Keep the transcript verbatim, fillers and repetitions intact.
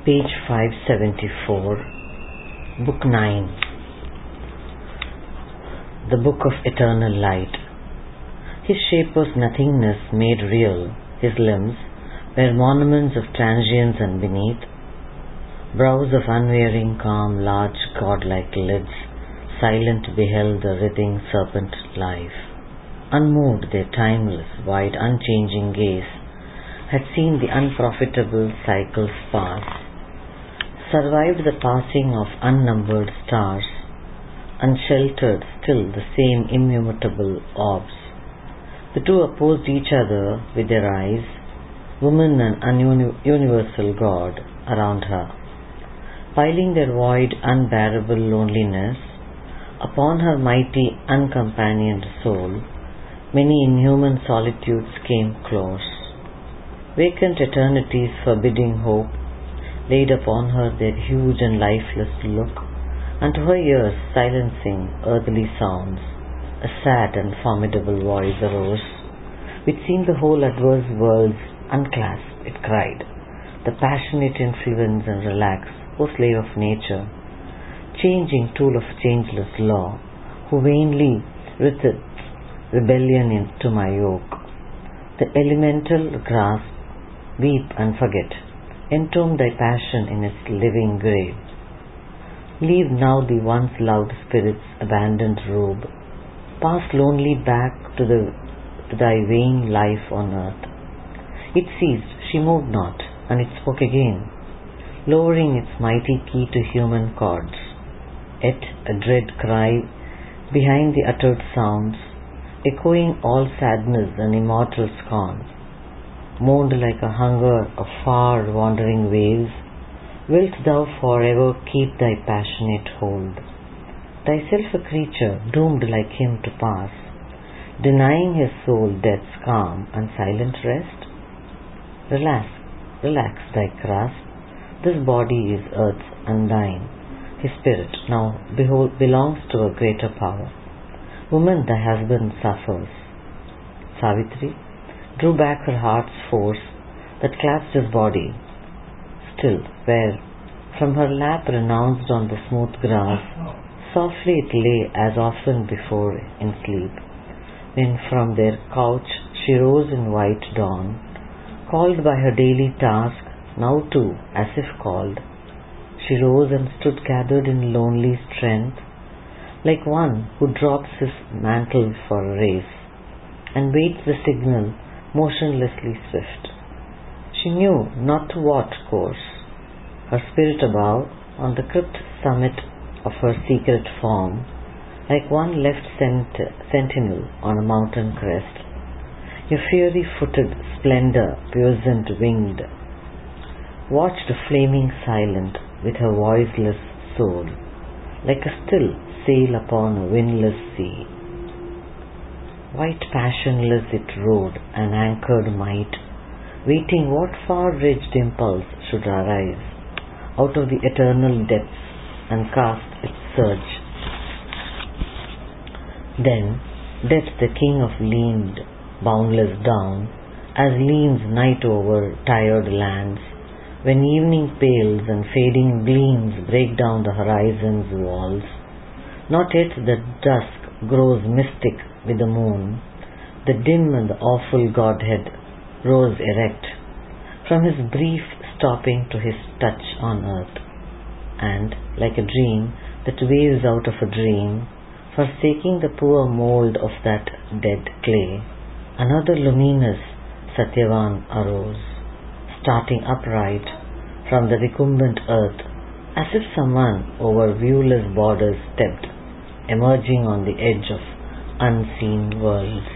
Page five seventy-four, Book nine. The Book of Eternal Light. His shape was nothingness made real, his limbs were monuments of transience, and beneath, brows of unwearying calm, large godlike lids, silent beheld the writhing serpent life. Unmoved their timeless, wide, unchanging gaze had seen the unprofitable cycles pass, survived the passing of unnumbered stars, unsheltered still the same immutable orbs. The two opposed each other with their eyes, woman and universal God around her, piling their void, unbearable loneliness upon her mighty, uncompanioned soul. Many inhuman solitudes came close. Vacant eternities forbidding hope laid upon her their huge and lifeless look, and to her ears silencing earthly sounds, a sad and formidable voice arose, which seemed the whole adverse world's unclasp. It cried, the passionate influence and relax, O slave of nature, changing tool of changeless law, who vainly writheth rebellion into my yoke. The elemental grasp, weep and forget, entomb thy passion in its living grave. Leave now the once loved spirit's abandoned robe, pass lonely back to, the, to thy vain life on earth. It ceased, she moved not, and it spoke again, lowering its mighty key to human chords. Yet a dread cry behind the uttered sounds, echoing all sadness and immortal scorn, moaned like a hunger of far wandering waves, wilt thou forever keep thy passionate hold, thyself a creature doomed like him to pass, denying his soul death's calm and silent rest? Relax, relax thy grasp, this body is earth's and thine, his spirit now behold belongs to a greater power. Woman, thy husband suffers. Savitri drew back her heart's force that clasped his body, still where, from her lap renounced on the smooth grass, softly it lay as often before in sleep, when from their couch she rose in white dawn, called by her daily task, now too, as if called, she rose and stood gathered in lonely strength, like one who drops his mantle for a race, and waits the signal motionlessly swift. She knew not to what course. Her spirit above, on the crypt summit of her secret form, like one left sent- sentinel on a mountain crest, a fiery-footed splendor, puissant winged, watched flaming silent with her voiceless soul, like a still sail upon a windless sea. White passionless it rode, an anchored might, waiting what far-reached impulse should arise out of the eternal depths and cast its surge. Then death, the king of leaned boundless down, as leans night over tired lands, when evening pales and fading gleams break down the horizon's walls. Not yet the dusk grows mystic with the moon, the dim and the awful Godhead rose erect from his brief stopping to his touch on earth, and, like a dream that waves out of a dream, forsaking the poor mould of that dead clay, another luminous Satyavan arose, starting upright from the recumbent earth, as if someone over viewless borders stepped, emerging on the edge of unseen worlds.